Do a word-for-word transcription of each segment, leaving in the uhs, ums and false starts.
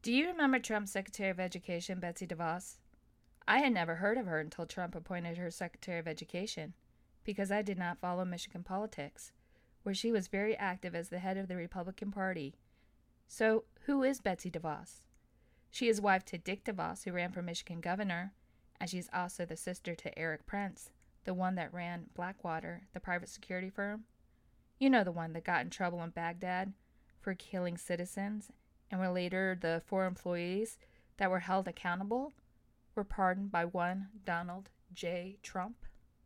Do you remember Trump's Secretary of Education, Betsy DeVos? I had never heard of her until Trump appointed her Secretary of Education, because I did not follow Michigan politics, where she was very active as the head of the Republican Party. So, who is Betsy DeVos? She is wife to Dick DeVos, who ran for Michigan governor, and she's also the sister to Eric Prince, the one that ran Blackwater, the private security firm. You know, the one that got in trouble in Baghdad for killing citizens, and where later the four employees that were held accountable were pardoned by one Donald J. Trump.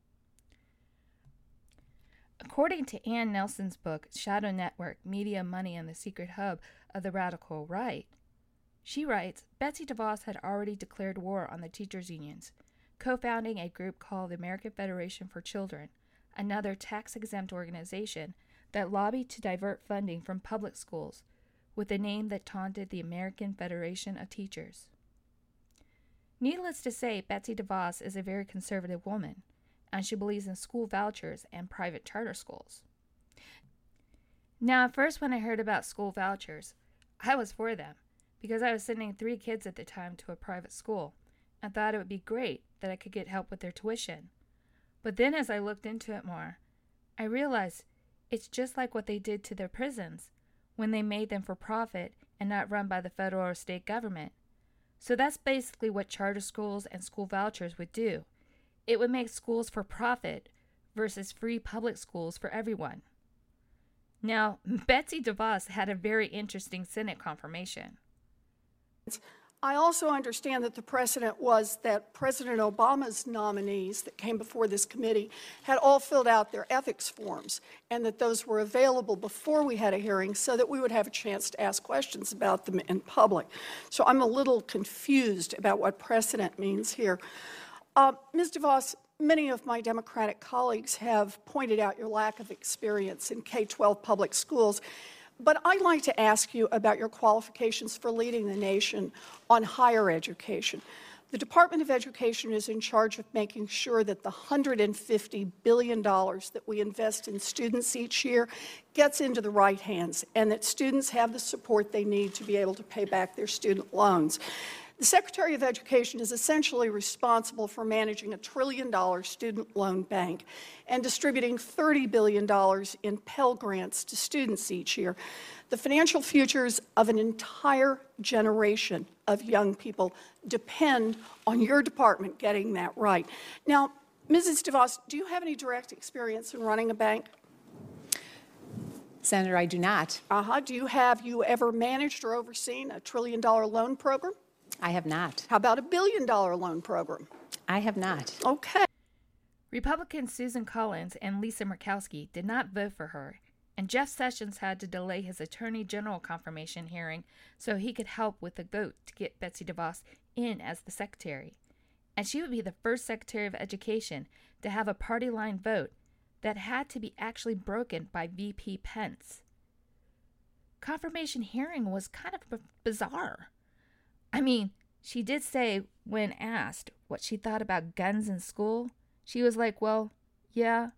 According to Ann Nelson's book, Shadow Network, Media, Money, and the Secret Hub of the Radical Right, she writes, Betsy DeVos had already declared war on the teachers' unions, co-founding a group called the American Federation for Children, another tax-exempt organization that lobbied to divert funding from public schools with a name that taunted the American Federation of Teachers. Needless to say, Betsy DeVos is a very conservative woman, and she believes in school vouchers and private charter schools. Now, at first when I heard about school vouchers, I was for them, because I was sending three kids at the time to a private school, and thought it would be great that I could get help with their tuition. But then as I looked into it more, I realized it's just like what they did to their prisons, when they made them for profit and not run by the federal or state government. So that's basically what charter schools and school vouchers would do. It would make schools for profit versus free public schools for everyone. Now, Betsy DeVos had a very interesting Senate confirmation. I also understand that the precedent was that President Obama's nominees that came before this committee had all filled out their ethics forms, and that those were available before we had a hearing so that we would have a chance to ask questions about them in public. So I'm a little confused about what precedent means here. Uh, Miz DeVos, many of my Democratic colleagues have pointed out your lack of experience in K twelve public schools. But I'd like to ask you about your qualifications for leading the nation on higher education. The Department of Education is in charge of making sure that the one hundred fifty billion dollars that we invest in students each year gets into the right hands, and that students have the support they need to be able to pay back their student loans. The Secretary of Education is essentially responsible for managing a trillion dollar student loan bank and distributing thirty billion dollars in Pell Grants to students each year. The financial futures of an entire generation of young people depend on your department getting that right. Now, Missus DeVos, do you have any direct experience in running a bank? Senator, I do not. Uh-huh. Do you have you ever managed or overseen a trillion dollar loan program? I have not. How about a billion dollar loan program? I have not. Okay. Republicans Susan Collins and Lisa Murkowski did not vote for her, and Jeff Sessions had to delay his Attorney General confirmation hearing so he could help with the vote to get Betsy DeVos in as the secretary. And she would be the first Secretary of Education to have a party line vote that had to be actually broken by V P Pence. Confirmation hearing was kind of b- bizarre. I mean, she did say, when asked what she thought about guns in school, she was like, well, yeah.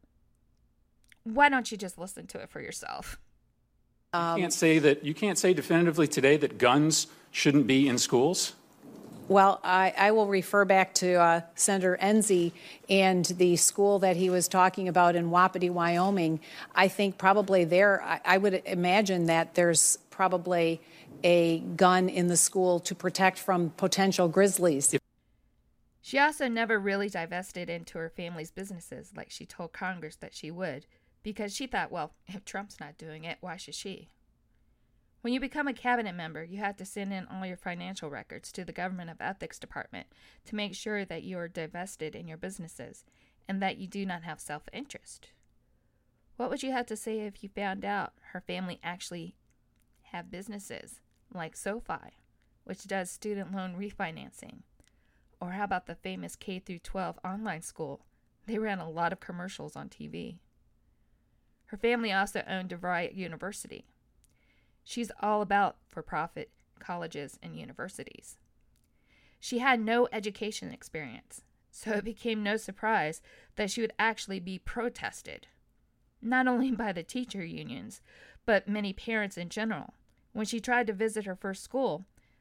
Why don't you just listen to it for yourself? Um, you can't say that you can't say definitively today that guns shouldn't be in schools? Well, I, I will refer back to uh, Senator Enzi and the school that he was talking about in Wapiti, Wyoming. I think probably there, I, I would imagine that there's probably a gun in the school to protect from potential grizzlies. She also never really divested into her family's businesses like she told Congress that she would, because she thought, well, if Trump's not doing it, why should she? When you become a cabinet member, you have to send in all your financial records to the Government of Ethics Department to make sure that you are divested in your businesses and that you do not have self-interest. What would you have to say if you found out her family actually have businesses like SoFi, which does student loan refinancing? Or how about the famous K through twelve online school? They ran a lot of commercials on T V. Her family also owned DeVry University. She's all about for-profit colleges and universities. She had no education experience, so it became no surprise that she would actually be protested, not only by the teacher unions, but many parents in general. When she tried to visit her first school,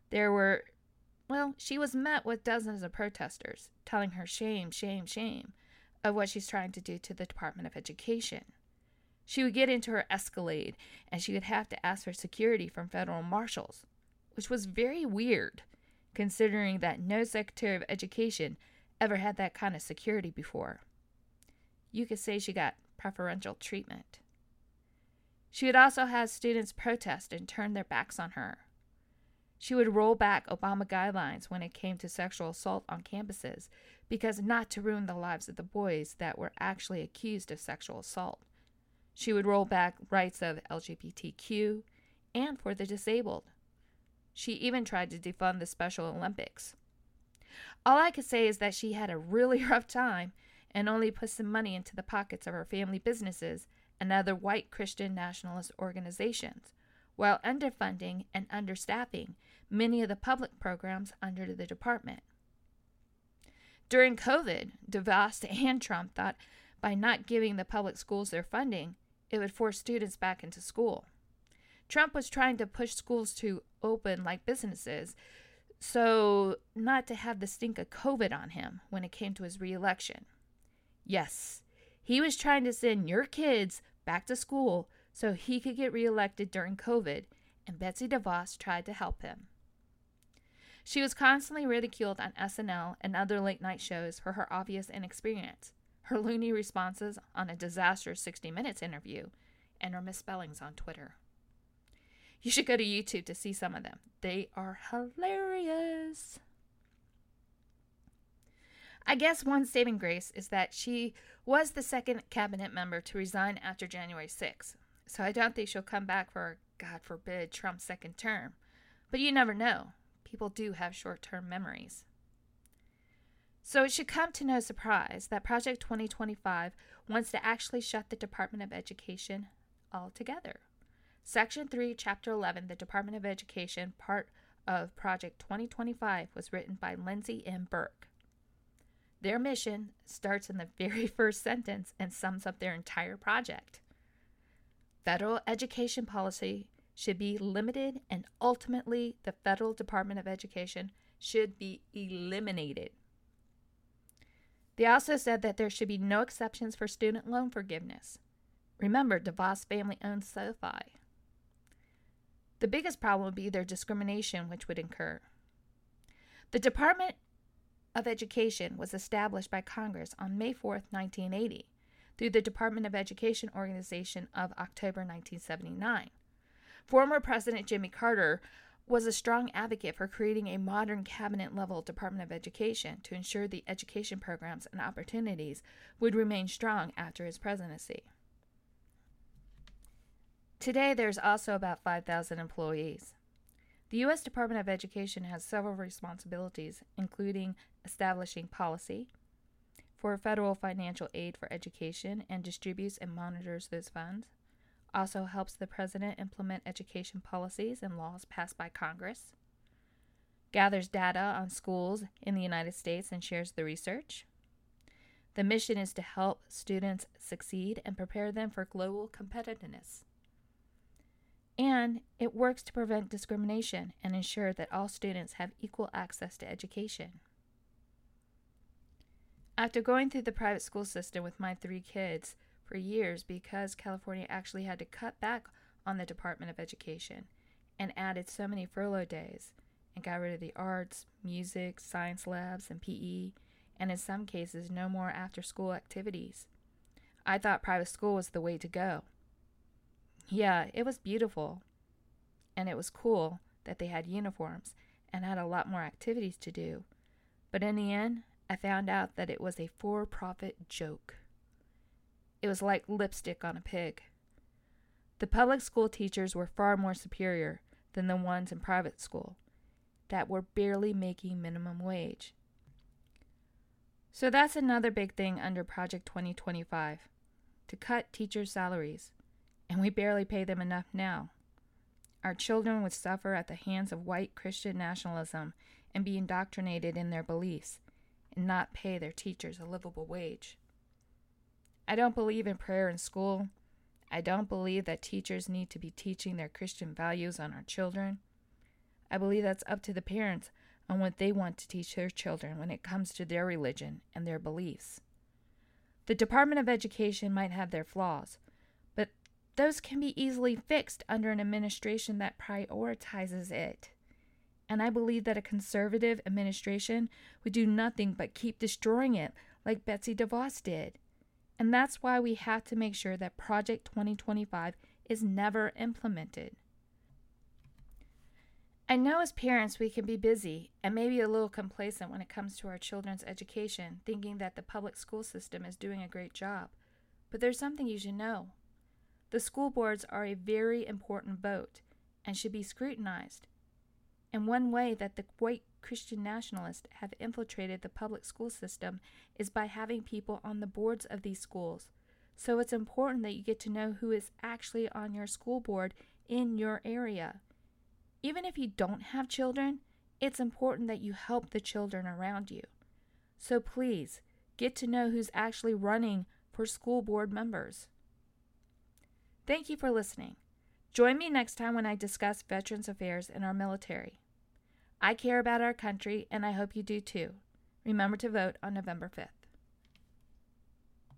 There were, well, she was met with dozens of protesters telling her shame, shame, shame of what she's trying to do to the Department of Education. She would get into her Escalade, and she would have to ask for security from federal marshals, which was very weird, considering that no Secretary of Education ever had that kind of security before. You could say she got preferential treatment. She would also have students protest and turn their backs on her. She would roll back Obama guidelines when it came to sexual assault on campuses, because not to ruin the lives of the boys that were actually accused of sexual assault. She would roll back rights of L G B T Q and for the disabled. She even tried to defund the Special Olympics. All I could say is that she had a really rough time and only put some money into the pockets of her family businesses and other white Christian nationalist organizations, while underfunding and understaffing many of the public programs under the department. During COVID, DeVos and Trump thought by not giving the public schools their funding, it would force students back into school. Trump was trying to push schools to open like businesses, so not to have the stink of COVID on him when it came to his re-election. Yes, he was trying to send your kids back to school so he could get reelected during COVID, and Betsy DeVos tried to help him. She was constantly ridiculed on S N L and other late-night shows for her obvious inexperience, her loony responses on a disastrous sixty minutes interview, and her misspellings on Twitter. You should go to YouTube to see some of them. They are hilarious. I guess one saving grace is that she was the second cabinet member to resign after January sixth, so I don't think she'll come back for, God forbid, Trump's second term. But you never know. People do have short-term memories. So it should come to no surprise that Project twenty twenty-five wants to actually shut the Department of Education altogether. Section three, Chapter eleven, the Department of Education, part of Project twenty twenty-five, was written by Lindsay M. Burke. Their mission starts in the very first sentence and sums up their entire project. Federal education policy should be limited, and ultimately the Federal Department of Education should be eliminated. They also said that there should be no exceptions for student loan forgiveness. Remember, DeVos family owns SoFi. The biggest problem would be their discrimination, which would incur. The Department of Education was established by Congress on May fourth, nineteen eighty, through the Department of Education Organization of October nineteen seventy-nine. Former President Jimmy Carter was a strong advocate for creating a modern cabinet-level Department of Education to ensure the education programs and opportunities would remain strong after his presidency. Today, there's also about five thousand employees. The U S Department of Education has several responsibilities, including establishing policy for federal financial aid for education and distributes and monitors those funds. Also helps the president implement education policies and laws passed by Congress. Gathers data on schools in the United States and shares the research. The mission is to help students succeed and prepare them for global competitiveness. And it works to prevent discrimination and ensure that all students have equal access to education. After going through the private school system with my three kids for years, because California actually had to cut back on the Department of Education and added so many furlough days and got rid of the arts, music, science labs, and P E, and in some cases no more after-school activities, I thought private school was the way to go. Yeah, it was beautiful, and it was cool that they had uniforms and had a lot more activities to do, but in the end, I found out that it was a for-profit joke. It was like lipstick on a pig. The public school teachers were far more superior than the ones in private school that were barely making minimum wage. So that's another big thing under Project twenty twenty-five, to cut teachers' salaries. And we barely pay them enough now. Our children would suffer at the hands of white Christian nationalism and be indoctrinated in their beliefs and not pay their teachers a livable wage. I don't believe in prayer in school. I don't believe that teachers need to be teaching their Christian values on our children. I believe that's up to the parents on what they want to teach their children when it comes to their religion and their beliefs. The Department of Education might have their flaws, but those can be easily fixed under an administration that prioritizes it. And I believe that a conservative administration would do nothing but keep destroying it like Betsy DeVos did. And that's why we have to make sure that Project twenty twenty-five is never implemented. I know as parents we can be busy and maybe a little complacent when it comes to our children's education, thinking that the public school system is doing a great job. But there's something you should know. The school boards are a very important vote and should be scrutinized. And one way that the white Christian nationalists have infiltrated the public school system is by having people on the boards of these schools. So it's important that you get to know who is actually on your school board in your area. Even if you don't have children, it's important that you help the children around you. So please, get to know who's actually running for school board members. Thank you for listening. Join me next time when I discuss Veterans Affairs in our military. I care about our country, and I hope you do too. Remember to vote on November fifth.